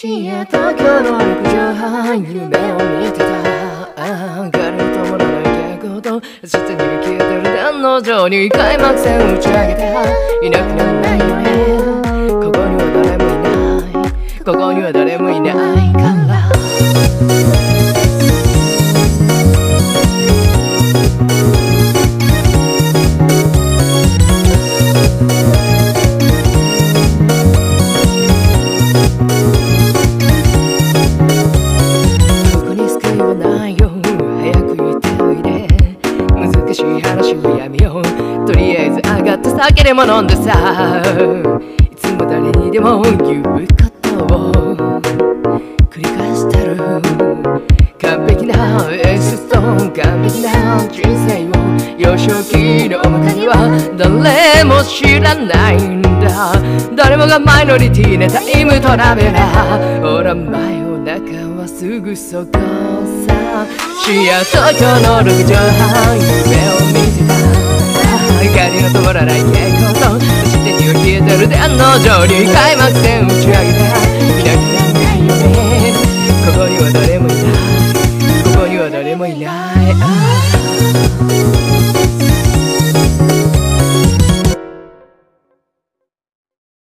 深夜東京の6畳半夢を見てた彼ともらないけど下には消えてる段の上に開幕戦打ち上げていなくならないよねここには誰もいないここには誰もいないから話をやめようとりあえず上がって酒でも飲んでさいつも誰にでも言うことを繰り返してる完璧なエクスト完璧な人生を幼少期の中には誰も知らないんだ誰もがマイノリティなタイムトラベラーほら真夜中はすぐそこさ深夜東京の6畳半夢を見てた光の灯らない蛍光灯地点には消えてる電の上に開幕戦打ち上げたいなくならないよねここには誰もいないここには誰もいない